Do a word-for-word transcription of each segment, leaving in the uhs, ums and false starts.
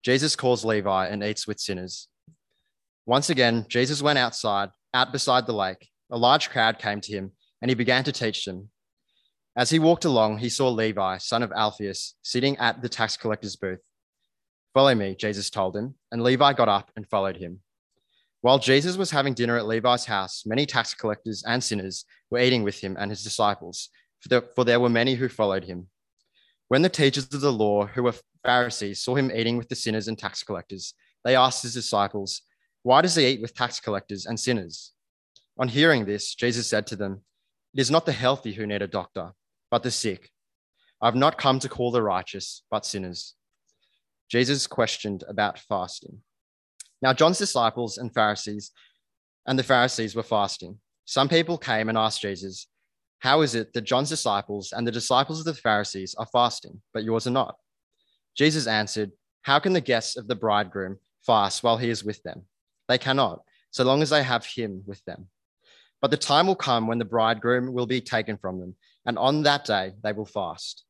Jesus calls Levi and eats with sinners. Once again, Jesus went outside, out beside the lake. A large crowd came to him, and he began to teach them. As he walked along, he saw Levi, son of Alphaeus, sitting at the tax collector's booth. "Follow me," Jesus told him, and Levi got up and followed him. While Jesus was having dinner at Levi's house, many tax collectors and sinners were eating with him and his disciples, for there were many who followed him. When the teachers of the law, who were Pharisees, saw him eating with the sinners and tax collectors, they asked his disciples, "Why does he eat with tax collectors and sinners?" On hearing this, Jesus said to them, "It is not the healthy who need a doctor, but the sick. I have not come to call the righteous, but sinners." Jesus questioned about fasting. Now, John's disciples and Pharisees and the Pharisees were fasting. Some people came and asked Jesus, "How is it that John's disciples and the disciples of the Pharisees are fasting, but yours are not?" Jesus answered, "How can the guests of the bridegroom fast while he is with them? They cannot, so long as they have him with them. But the time will come when the bridegroom will be taken from them, and on that day they will fast.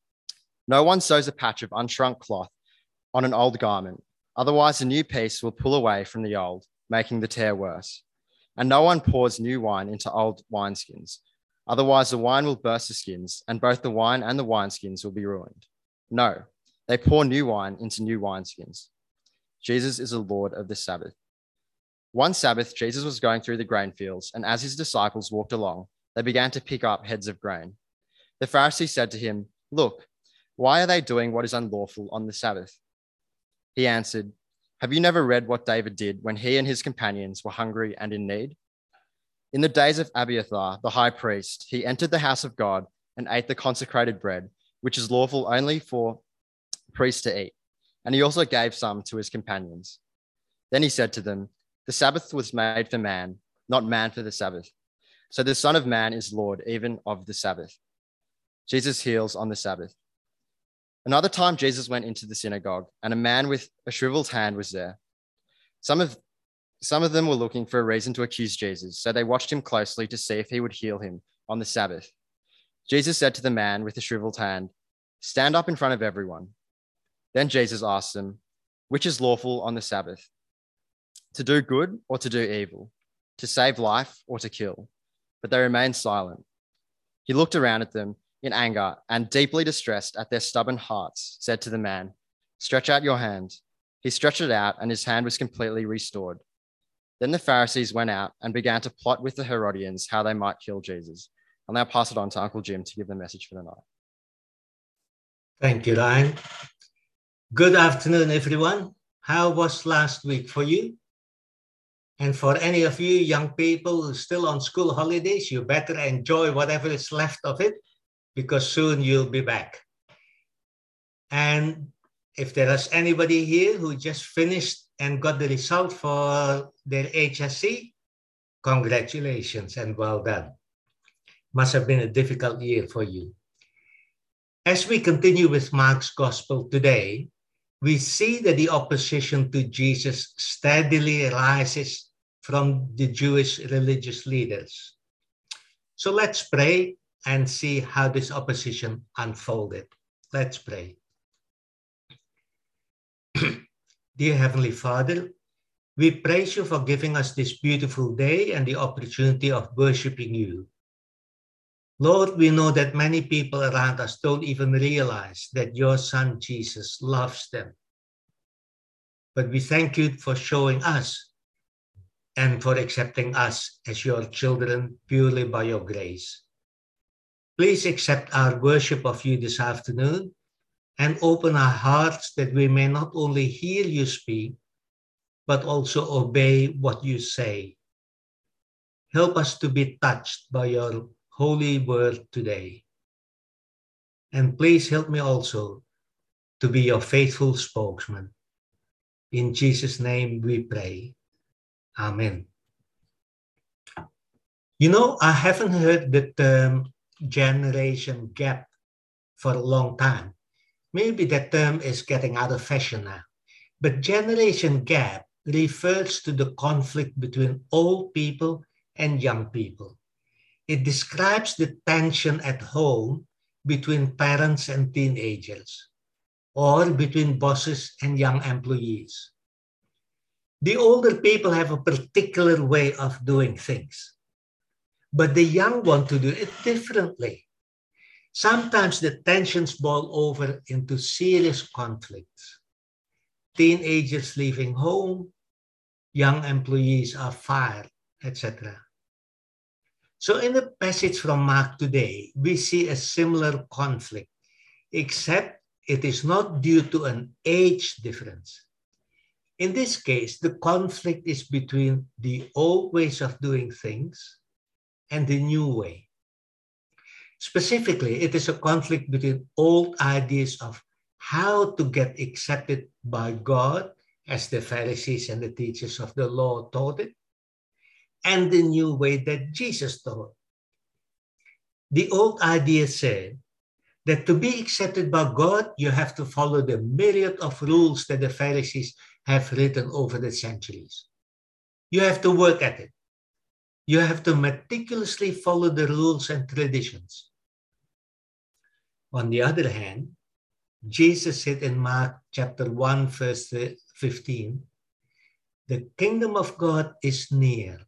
No one sews a patch of unshrunk cloth on an old garment. Otherwise, the new piece will pull away from the old, making the tear worse. And no one pours new wine into old wineskins. Otherwise, the wine will burst the skins, and both the wine and the wineskins will be ruined. No, they pour new wine into new wineskins." Jesus is the Lord of the Sabbath. One Sabbath, Jesus was going through the grain fields, and as his disciples walked along, they began to pick up heads of grain. The Pharisees said to him, "Look, why are they doing what is unlawful on the Sabbath?" He answered, "Have you never read what David did when he and his companions were hungry and in need? In the days of Abiathar, the high priest, he entered the house of God and ate the consecrated bread, which is lawful only for priests to eat. And he also gave some to his companions. Then he said to them, 'The Sabbath was made for man, not man for the Sabbath. So the Son of Man is Lord even of the Sabbath.'" Jesus heals on the Sabbath. Another time, Jesus went into the synagogue, and a man with a shriveled hand was there. Some of, some of them were looking for a reason to accuse Jesus, so they watched him closely to see if he would heal him on the Sabbath. Jesus said to the man with the shriveled hand, "Stand up in front of everyone." Then Jesus asked them, "Which is lawful on the Sabbath? To do good or to do evil? To save life or to kill?" But they remained silent. He looked around at them in anger and, deeply distressed at their stubborn hearts, said to the man, "Stretch out your hand." He stretched it out, and his hand was completely restored. Then the Pharisees went out and began to plot with the Herodians how they might kill Jesus. I'll now pass it on to Uncle Jim to give the message for the night. Thank you, Ryan. Good afternoon, everyone. How was last week for you? And for any of you young people who are still on school holidays, you better enjoy whatever is left of it, because soon you'll be back. And if there is anybody here who just finished and got the result for their H S C, congratulations and well done. Must have been a difficult year for you. As we continue with Mark's Gospel today, we see that the opposition to Jesus steadily rises from the Jewish religious leaders. So let's pray and see how this opposition unfolded. Let's pray. Dear Heavenly Father, we praise you for giving us this beautiful day and the opportunity of worshiping you. Lord, we know that many people around us don't even realize that your Son Jesus loves them. But we thank you for showing us and for accepting us as your children purely by your grace. Please accept our worship of you this afternoon and open our hearts that we may not only hear you speak, but also obey what you say. Help us to be touched by your holy word today. And please help me also to be your faithful spokesman. In Jesus' name we pray. Amen. You know, I haven't heard the term generation gap for a long time. Maybe that term is getting out of fashion now. But generation gap refers to the conflict between old people and young people. It describes the tension at home between parents and teenagers, or between bosses and young employees. The older people have a particular way of doing things, but the young want to do it differently. Sometimes the tensions boil over into serious conflicts. Teenagers leaving home, young employees are fired, et cetera. So in the passage from Mark today, we see a similar conflict, except it is not due to an age difference. In this case, the conflict is between the old ways of doing things and the new way. Specifically, it is a conflict between old ideas of how to get accepted by God, as the Pharisees and the teachers of the law taught it, and the new way that Jesus taught. The old idea said that to be accepted by God, you have to follow the myriad of rules that the Pharisees have written over the centuries. You have to work at it. You have to meticulously follow the rules and traditions. On the other hand, Jesus said in Mark chapter one, verse fifteen, the kingdom of God is near.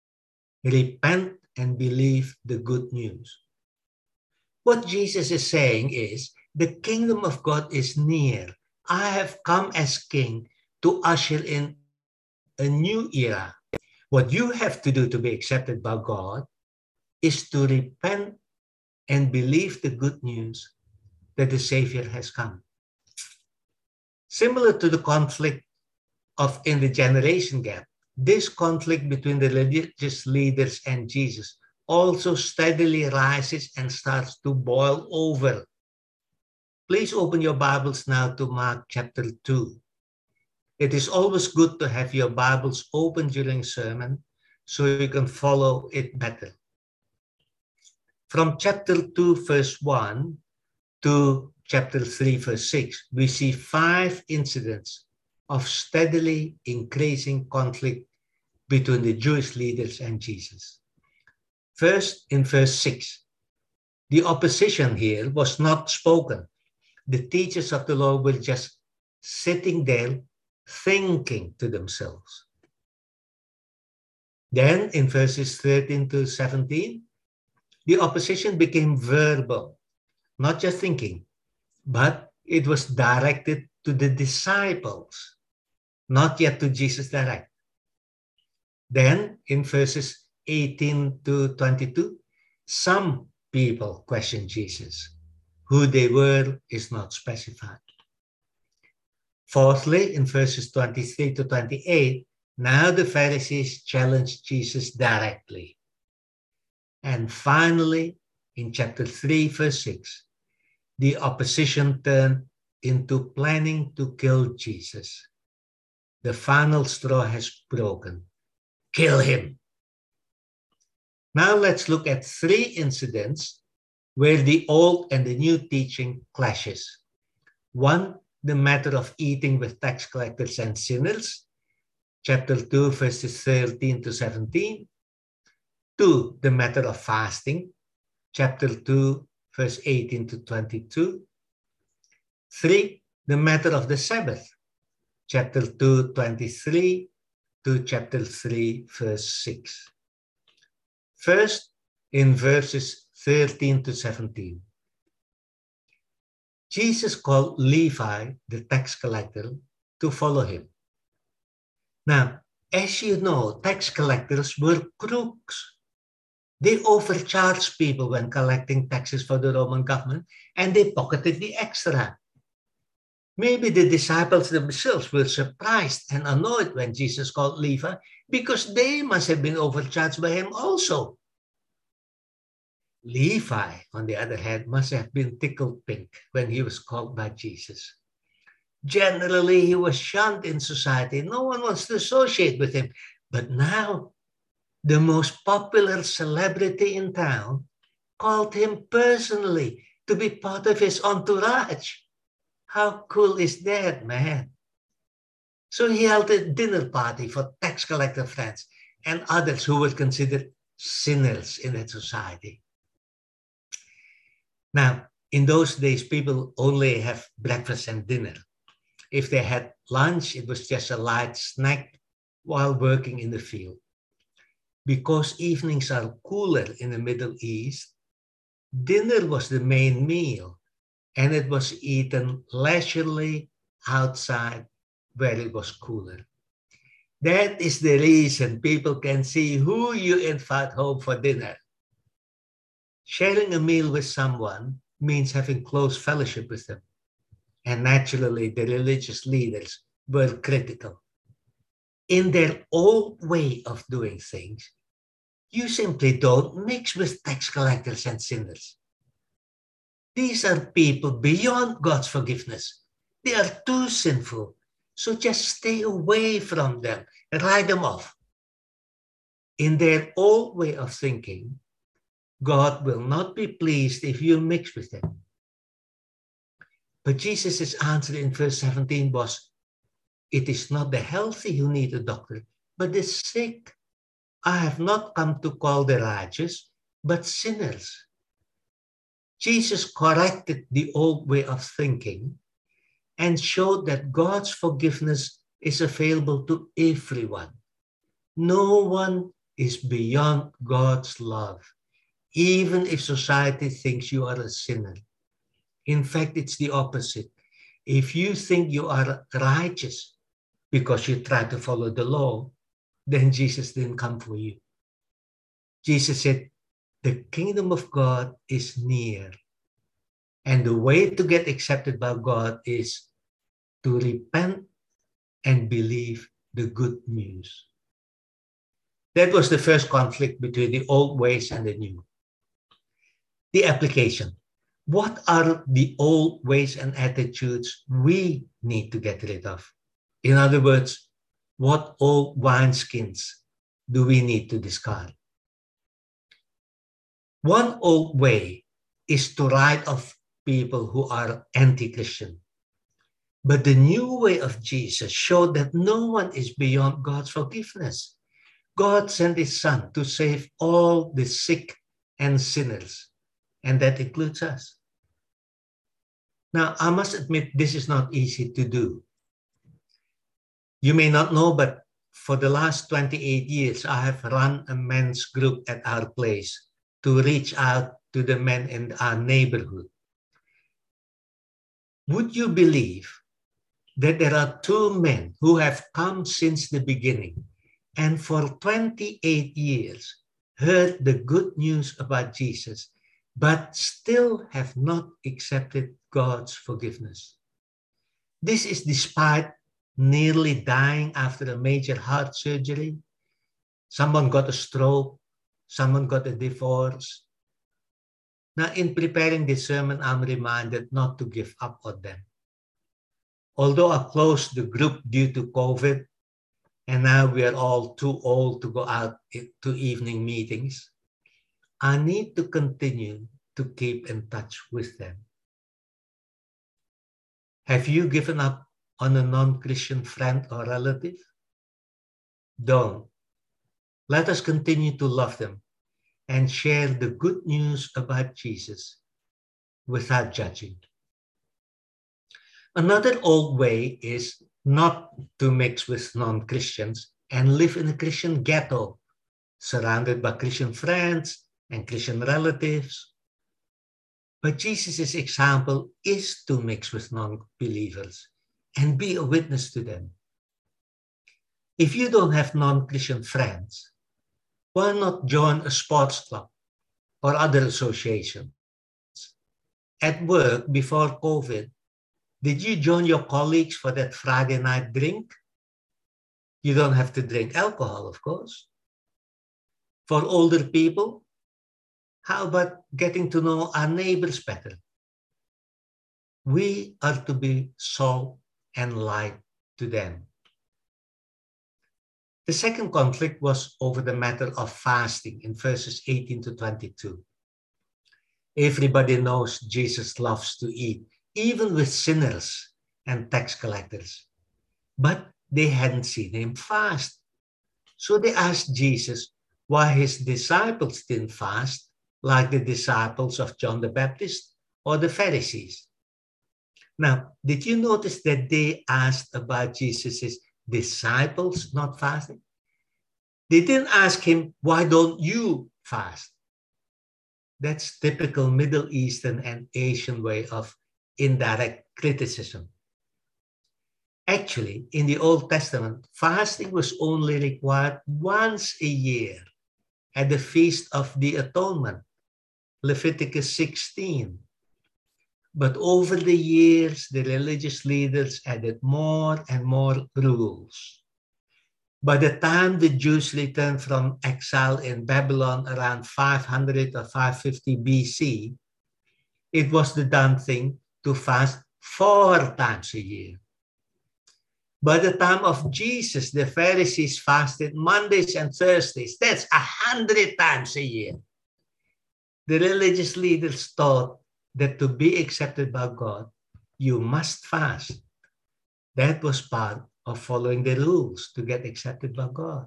Repent and believe the good news. What Jesus is saying is, the kingdom of God is near. I have come as king to usher in a new era. What you have to do to be accepted by God is to repent and believe the good news that the Savior has come. Similar to the conflict of in the generation gap, this conflict between the religious leaders and Jesus also steadily rises and starts to boil over. Please open your Bibles now to Mark chapter two. It is always good to have your Bibles open during sermon so you can follow it better. From chapter two, verse one to chapter three, verse six, we see five incidents of steadily increasing conflict between the Jewish leaders and Jesus. First, in verse six, the opposition here was not spoken. The teachers of the law were just sitting there thinking to themselves. Then, in verses thirteen to seventeen, the opposition became verbal, not just thinking, but it was directed to the disciples, not yet to Jesus direct. Then, in verses eighteen to twenty-two, some people questioned Jesus. Who they were is not specified. Fourthly, in verses twenty-three to twenty-eight, now the Pharisees challenged Jesus directly. And finally, in chapter three, verse six, the opposition turned into planning to kill Jesus. The final straw has broken. Kill him. Now let's look at three incidents where the old and the new teaching clashes. One, the matter of eating with tax collectors and sinners, chapter two, verses thirteen to seventeen. Two, the matter of fasting, chapter two, verse eighteen to twenty-two. Three, the matter of the Sabbath, chapter two, twenty-three to chapter three, verse six. First, in verses thirteen to seventeen. Jesus called Levi, the tax collector, to follow him. Now, as you know, tax collectors were crooks. They overcharged people when collecting taxes for the Roman government, and they pocketed the extra. Maybe the disciples themselves were surprised and annoyed when Jesus called Levi, because they must have been overcharged by him also. Levi, on the other hand, must have been tickled pink when he was called by Jesus. Generally, he was shunned in society. No one wants to associate with him. But now, the most popular celebrity in town called him personally to be part of his entourage. How cool is that, man? So he held a dinner party for tax collector friends and others who were considered sinners in that society. Now, In those days, people only have breakfast and dinner. If they had lunch, it was just a light snack while working in the field. Because evenings are cooler in the Middle East, dinner was the main meal, and it was eaten leisurely outside where it was cooler. That is the reason people can see who you invite home for dinner. Sharing a meal with someone means having close fellowship with them. And naturally, the religious leaders were critical. In their old way of doing things, you simply don't mix with tax collectors and sinners. These are people beyond God's forgiveness. They are too sinful. So just stay away from them and write them off. In their old way of thinking, God will not be pleased if you mix with them. But Jesus' answer in verse seventeen was, it is not the healthy who need a doctor, but the sick. I have not come to call the righteous, but sinners. Jesus corrected the old way of thinking and showed that God's forgiveness is available to everyone. No one is beyond God's love, even if society thinks you are a sinner. In fact, it's the opposite. If you think you are righteous because you try to follow the law, then Jesus didn't come for you. Jesus said, the kingdom of God is near. And the way to get accepted by God is to repent and believe the good news. That was the first conflict between the old ways and the new. The application. What are the old ways and attitudes we need to get rid of? In other words, what old wineskins do we need to discard? One old way is to write off people who are anti-Christian. But the new way of Jesus showed that no one is beyond God's forgiveness. God sent his Son to save all the sick and sinners, and that includes us. Now, I must admit, this is not easy to do. You may not know, but for the last twenty-eight years, I have run a men's group at our place to reach out to the men in our neighborhood. Would you believe that there are two men who have come since the beginning and for twenty-eight years heard the good news about Jesus, but still have not accepted God's forgiveness? This is despite nearly dying after a major heart surgery. Someone got a stroke, someone got a divorce. Now, in preparing this sermon, I'm reminded not to give up on them. Although I closed the group due to COVID, and now we are all too old to go out to evening meetings, I need to continue to keep in touch with them. Have you given up on a non-Christian friend or relative? Don't. Let us continue to love them and share the good news about Jesus without judging. Another old way is not to mix with non-Christians and live in a Christian ghetto, surrounded by Christian friends and Christian relatives. But Jesus' example is to mix with non-believers and be a witness to them. If you don't have non-Christian friends, why not join a sports club or other associations? At work, before COVID, did you join your colleagues for that Friday night drink? You don't have to drink alcohol, of course. For older people, how about getting to know our neighbors better? We are to be salt and light to them. The second conflict was over the matter of fasting in verses eighteen to twenty-two. Everybody knows Jesus loves to eat, even with sinners and tax collectors. But they hadn't seen him fast. So they asked Jesus why his disciples didn't fast, like the disciples of John the Baptist or the Pharisees. Now, did you notice that they asked about Jesus' disciples not fasting? They didn't ask him, why don't you fast? That's typical Middle Eastern and Asian way of indirect criticism. Actually, in the Old Testament, fasting was only required once a year at the Feast of the Atonement, Leviticus sixteen. But over the years, the religious leaders added more and more rules. By the time the Jews returned from exile in Babylon around five hundred or five fifty B C, it was the done thing to fast four times a year. By the time of Jesus, the Pharisees fasted Mondays and Thursdays. That's a hundred times a year. The religious leaders thought that to be accepted by God, you must fast. That was part of following the rules to get accepted by God.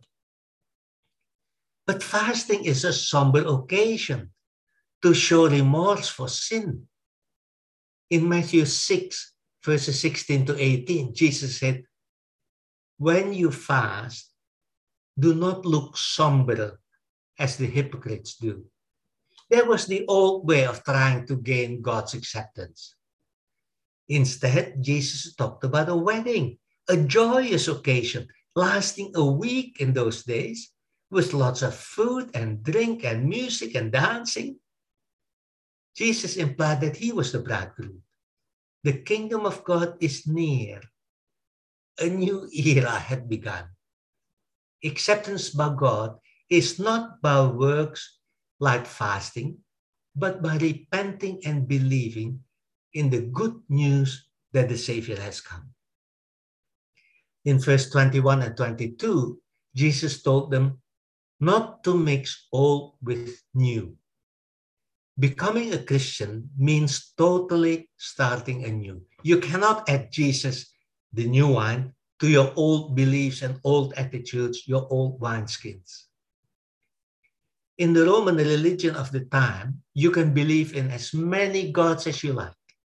But fasting is a somber occasion to show remorse for sin. In Matthew six, verses sixteen to eighteen, Jesus said, when you fast, do not look somber as the hypocrites do. That was the old way of trying to gain God's acceptance. Instead, Jesus talked about a wedding, a joyous occasion lasting a week in those days with lots of food and drink and music and dancing. Jesus implied that he was the bridegroom. The kingdom of God is near. A new era had begun. Acceptance by God is not by works like fasting, but by repenting and believing in the good news that the Savior has come. In verse twenty-one and twenty-two, Jesus told them not to mix old with new. Becoming a Christian means totally starting anew. You cannot add Jesus, the new wine, to your old beliefs and old attitudes, your old wineskins. In the Roman religion of the time, you can believe in as many gods as you like.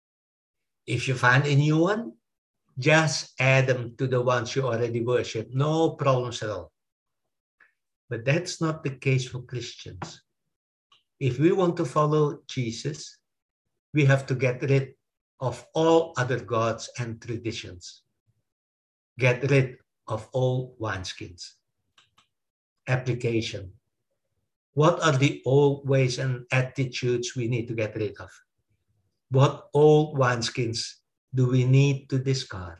If you find a new one, just add them to the ones you already worship. No problems at all. But that's not the case for Christians. If we want to follow Jesus, we have to get rid of all other gods and traditions. Get rid of old wineskins. Application. What are the old ways and attitudes we need to get rid of? What old wineskins do we need to discard?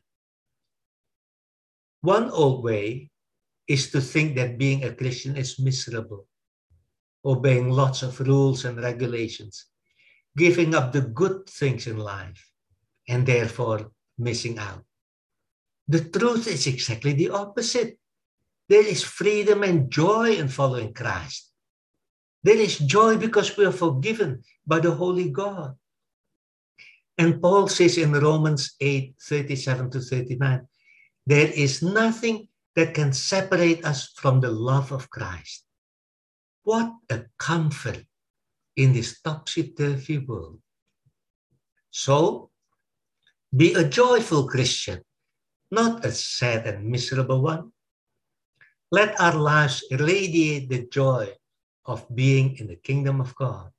One old way is to think that being a Christian is miserable, obeying lots of rules and regulations, giving up the good things in life, and therefore missing out. The truth is exactly the opposite. There is freedom and joy in following Christ. There is joy because we are forgiven by the Holy God. And Paul says in Romans eight, thirty-seven to thirty-nine, there is nothing that can separate us from the love of Christ. What a comfort in this topsy-turvy world. So, be a joyful Christian, not a sad and miserable one. Let our lives radiate the joy of being in the kingdom of God.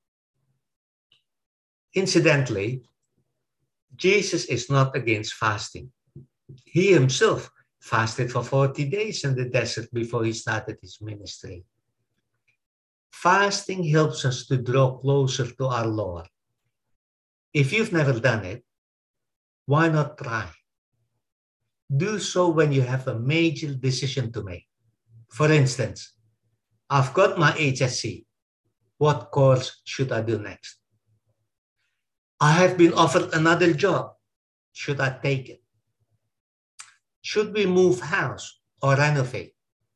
Incidentally, Jesus is not against fasting. He himself fasted for forty days in the desert before he started his ministry. Fasting helps us to draw closer to our Lord. If you've never done it, why not try? Do so when you have a major decision to make. For instance, I've got my H S C. What course should I do next? I have been offered another job. Should I take it? Should we move house or renovate?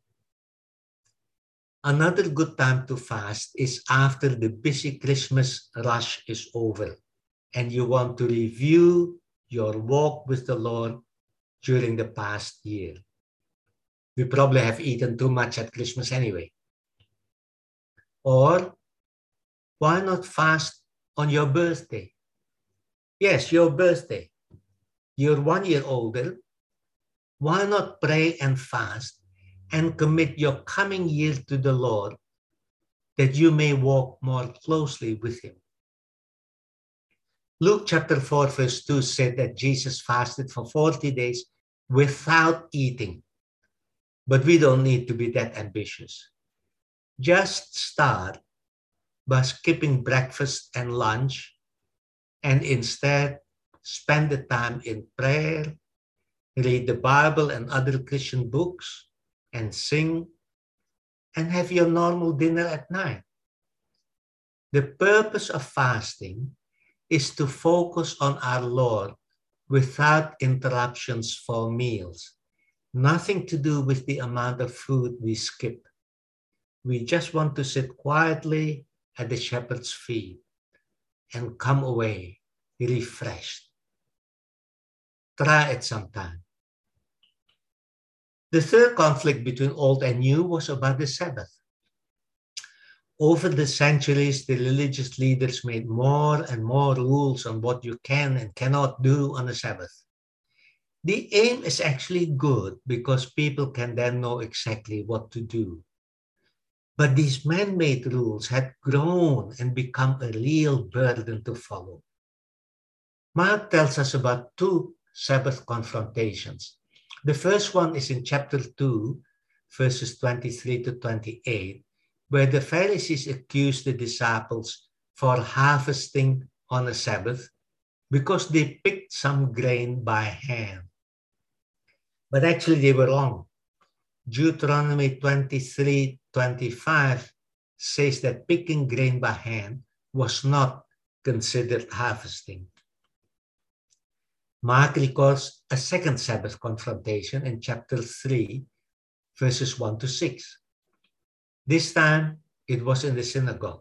Another good time to fast is after the busy Christmas rush is over and you want to review your walk with the Lord during the past year. We probably have eaten too much at Christmas anyway. Or why not fast on your birthday? Yes, your birthday. You're one year older. Why not pray and fast and commit your coming year to the Lord that you may walk more closely with him? Luke chapter four, verse two said that Jesus fasted for forty days without eating. But we don't need to be that ambitious. Just start by skipping breakfast and lunch and instead spend the time in prayer, read the Bible and other Christian books, and sing, and have your normal dinner at night. The purpose of fasting is to focus on our Lord without interruptions for meals. Nothing to do with the amount of food we skip. We just want to sit quietly at the shepherd's feet and come away refreshed. Try it sometime. The third conflict between old and new was about the Sabbath. Over the centuries, the religious leaders made more and more rules on what you can and cannot do on the Sabbath. The aim is actually good because people can then know exactly what to do. But these man-made rules had grown and become a real burden to follow. Mark tells us about two Sabbath confrontations. The first one is in chapter two, verses twenty-three to twenty-eight, where the Pharisees accused the disciples for harvesting on a Sabbath because they picked some grain by hand. But actually they were wrong. Deuteronomy twenty-three twenty-five says that picking grain by hand was not considered harvesting. Mark records a second Sabbath confrontation in chapter three, verses one to six. This time, it was in the synagogue.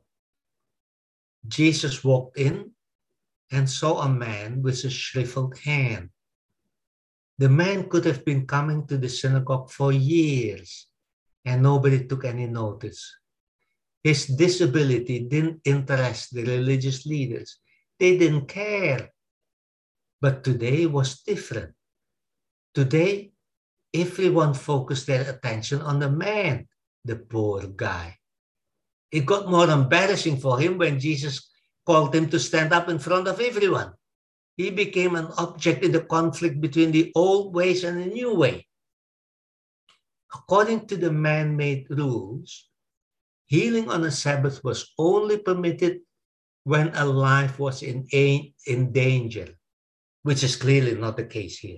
Jesus walked in and saw a man with a shriveled hand. The man could have been coming to the synagogue for years, and nobody took any notice. His disability didn't interest the religious leaders. They didn't care. But today was different. Today, everyone focused their attention on the man, the poor guy. It got more embarrassing for him when Jesus called him to stand up in front of everyone. He became an object in the conflict between the old ways and the new way. According to the man-made rules, healing on a Sabbath was only permitted when a life was in, in danger, which is clearly not the case here.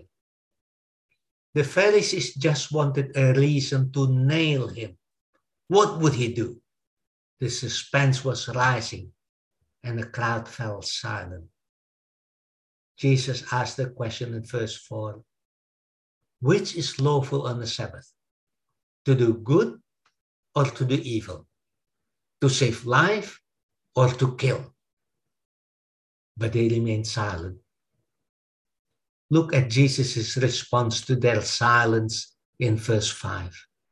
The Pharisees just wanted a reason to nail him. What would he do? The suspense was rising, and the crowd fell silent. Jesus asked the question in verse four, which is lawful on the Sabbath? To do good or to do evil? To save life or to kill? But they remained silent. Look at Jesus' response to their silence in verse five.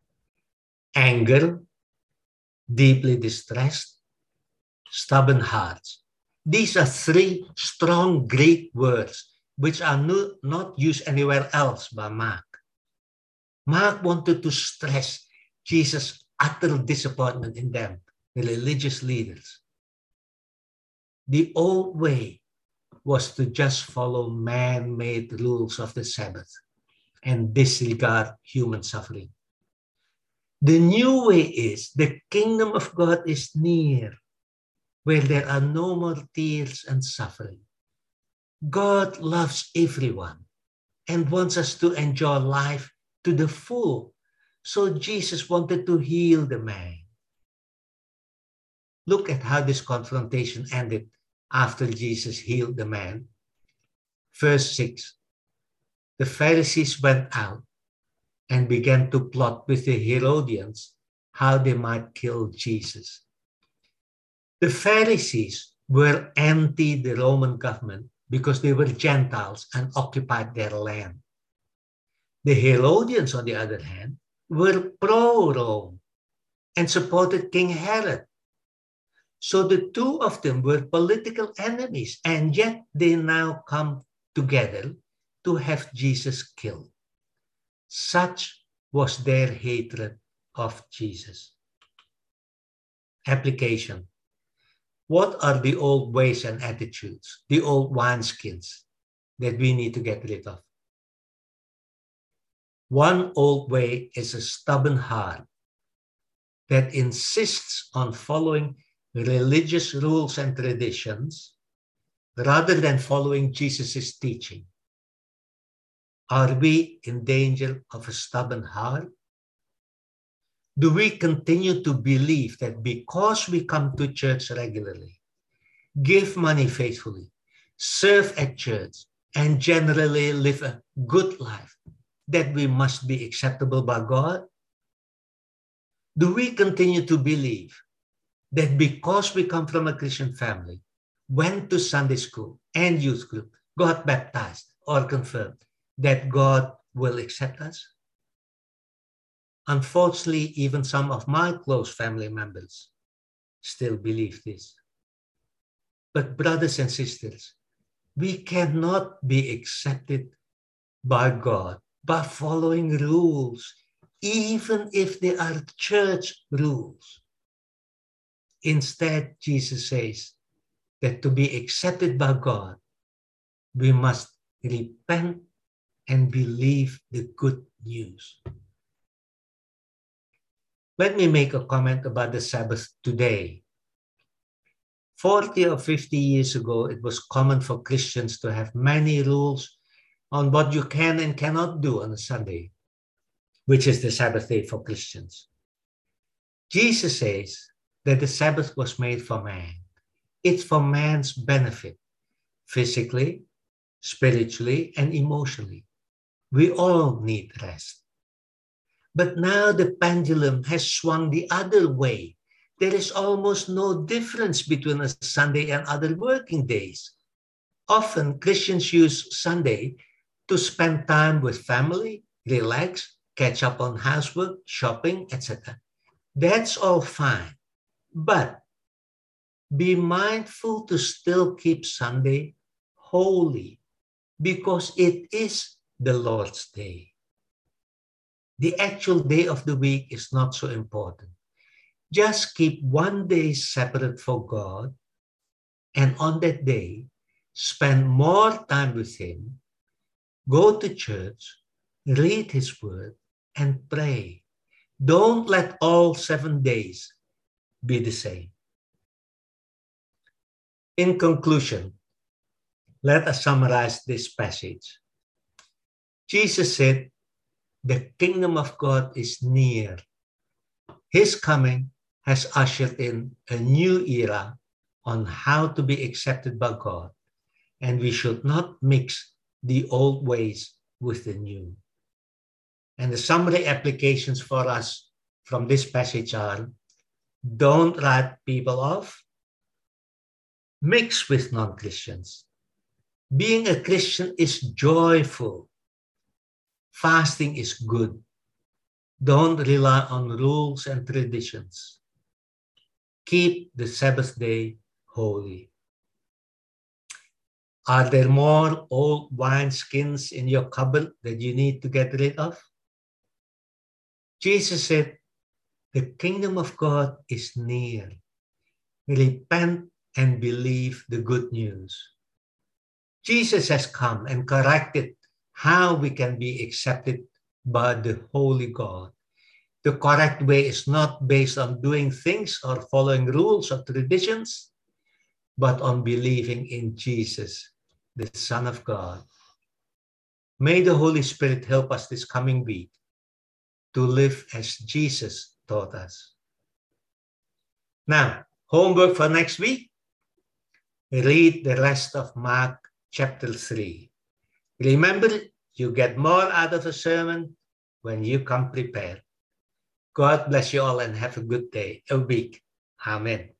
Anger, deeply distressed, stubborn hearts. These are three strong Greek words which are no, not used anywhere else by Mark. Mark wanted to stress Jesus' utter disappointment in them, the religious leaders. The old way was to just follow man-made rules of the Sabbath and disregard human suffering. The new way is the kingdom of God is near, where there are no more tears and suffering. God loves everyone and wants us to enjoy life to the full. So Jesus wanted to heal the man. Look at how this confrontation ended after Jesus healed the man. Verse six, the Pharisees went out and began to plot with the Herodians how they might kill Jesus. The Pharisees were anti the Roman government because they were Gentiles and occupied their land. The Herodians, on the other hand, were pro-Rome and supported King Herod. So the two of them were political enemies, and yet they now come together to have Jesus killed. Such was their hatred of Jesus. Application. What are the old ways and attitudes, the old wineskins that we need to get rid of? One old way is a stubborn heart that insists on following religious rules and traditions rather than following Jesus' teaching. Are we in danger of a stubborn heart? Do we continue to believe that because we come to church regularly, give money faithfully, serve at church, and generally live a good life, that we must be acceptable by God? Do we continue to believe that because we come from a Christian family, went to Sunday school and youth group, got baptized or confirmed, that God will accept us? Unfortunately, even some of my close family members still believe this. But brothers and sisters, we cannot be accepted by God by following rules, even if they are church rules. Instead, Jesus says that to be accepted by God, we must repent and believe the good news. Let me make a comment about the Sabbath today. forty or fifty years ago, it was common for Christians to have many rules on what you can and cannot do on a Sunday, which is the Sabbath day for Christians. Jesus says that the Sabbath was made for man. It's for man's benefit, physically, spiritually, and emotionally. We all need rest. But now the pendulum has swung the other way. There is almost no difference between a Sunday and other working days. Often Christians use Sunday to spend time with family, relax, catch up on housework, shopping, et cetera. That's all fine. But be mindful to still keep Sunday holy, because it is the Lord's day. The actual day of the week is not so important. Just keep one day separate for God, and on that day, spend more time with Him, go to church, read His Word, and pray. Don't let all seven days be the same. In conclusion, let us summarize this passage. Jesus said, the kingdom of God is near. His coming has ushered in a new era on how to be accepted by God, and we should not mix the old ways with the new. And the summary applications for us from this passage are: don't write people off, mix with non-Christians. Being a Christian is joyful. Fasting is good. Don't rely on rules and traditions. Keep the Sabbath day holy. Are there more old wineskins in your cupboard that you need to get rid of? Jesus said, the kingdom of God is near. Repent and believe the good news. Jesus has come and corrected how we can be accepted by the holy God. The correct way is not based on doing things or following rules or traditions, but on believing in Jesus, the Son of God. May the Holy Spirit help us this coming week to live as Jesus taught us. Now, homework for next week. Read the rest of Mark chapter three. Remember, you get more out of a sermon when you come prepared. God bless you all and have a good day, a week. Amen.